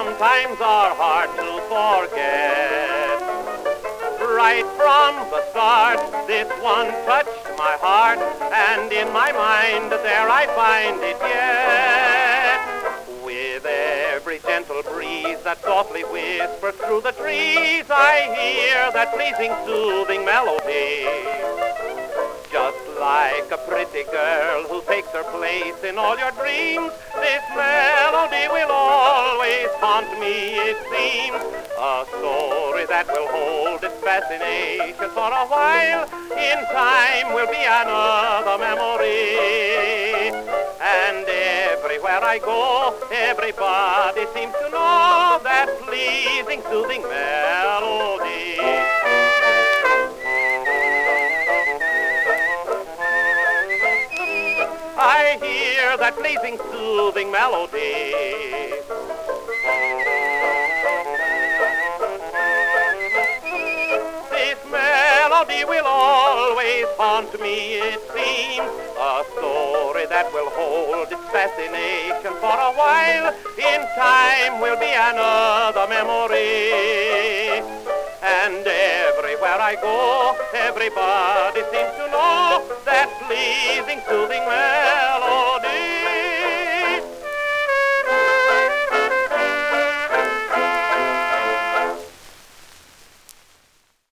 sometimes are hard to forget. Right from the start, this one touched my heart, and in my mind there I find it yet. With every gentle breeze that softly whispers through the trees, I hear that pleasing, soothing melody. Just like a pretty girl who takes her place in all your dreams, this melody will always haunt me, it seems. A story that will hold its fascination for a while, in time will be another memory. And everywhere I go, everybody seems to know that pleasing, soothing melody. I hear that pleasing, soothing melody. This melody will always haunt me, it seems. A story that will hold its fascination for a while. In time will be another memory. And everywhere I go, everybody seems to know that pleasing, soothing melody.